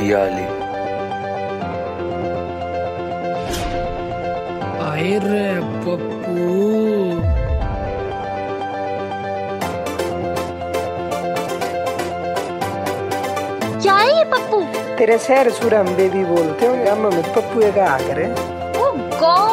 याली आए रे पप्पू। क्या है ये पप्पू? तेरे शहर सूरम बेबी बोलते हो, अम्मा में पप्पू का आ करे। Oh God.